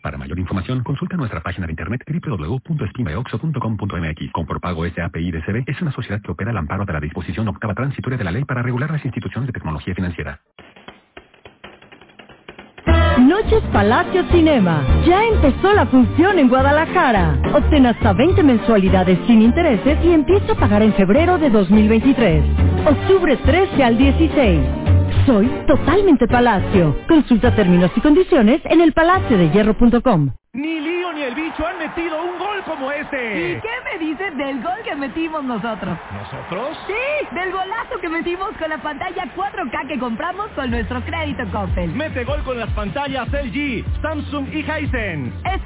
Para mayor información, consulta nuestra página de internet www.spinbayoxo.com.mx. Compropago S.A.P.I. de CB es una sociedad que opera al amparo de la disposición octava transitoria de la ley para regular las instituciones de tecnología financiera. Noches Palacio Cinema. Ya empezó la función en Guadalajara. Obtén hasta 20 mensualidades sin intereses y empieza a pagar en febrero de 2023. Octubre 13 al 16. Soy totalmente Palacio. Consulta términos y condiciones en elpalaciodehierro.com. Ni Lío ni el bicho han metido un gol como este. ¿Y qué me dices del gol que metimos nosotros? ¿Nosotros? Sí, del golazo que metimos con la pantalla 4K que compramos con nuestro crédito Coppel. Mete gol con las pantallas LG, Samsung y Hisense.